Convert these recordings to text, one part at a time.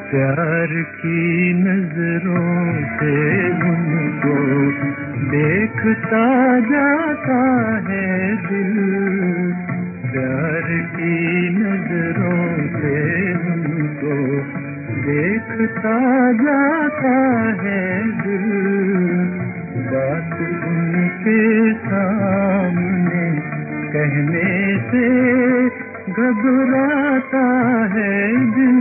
प्यार की नजरों से उनको देखता जाता है दिल, प्यार की नजरों से उनको देखता जाता है दिल। बात उनके सामने कहने से घबराता है दिल।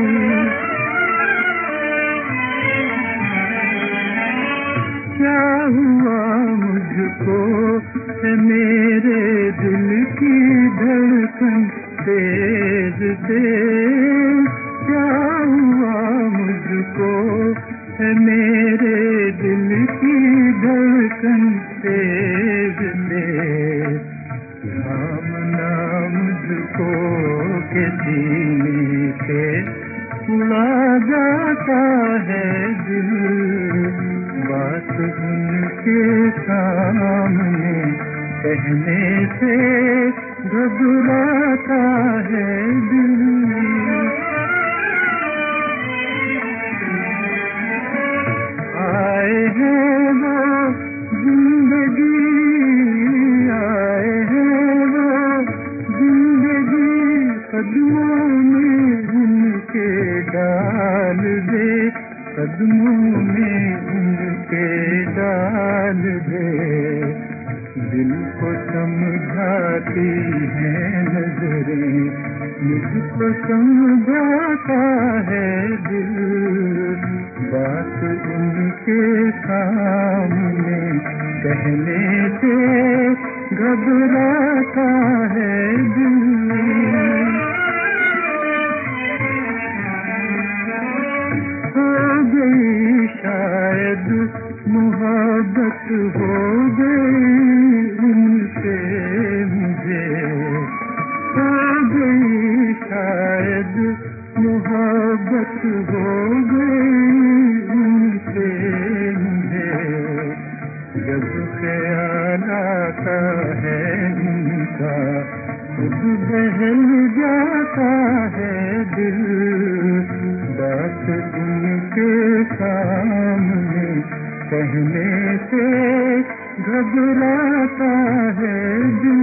क्या हुआ मुझको है मेरे दिल की धड़कन तेज तेज, क्या हुआ मुझको है मेरे दिल की धड़कन तेज तेज। थामना मुझको के सीने के उड़ा जाता है दिल। बात उनके सामने कहने से घबराता है दिल। आए हैं वो जिंदगी, आए हैं वो जिंदगी, कदमों में उनके डाल दे, कदमों में उनके डाल दे। दिल को समझाती है नजरें, मुझको समझाता है दिल। बात उनके सामने कहने से घबराता है दिल। हो गई शायद मोहब्बत, हो गई उनसे मुझे, हो गई शायद मोहब्बत, हो गई उनसे मुझे। जब ख्याल आता है उनका खुद बहल जाता है दिल। बात उनके सामने कहने से घबराता है दिल।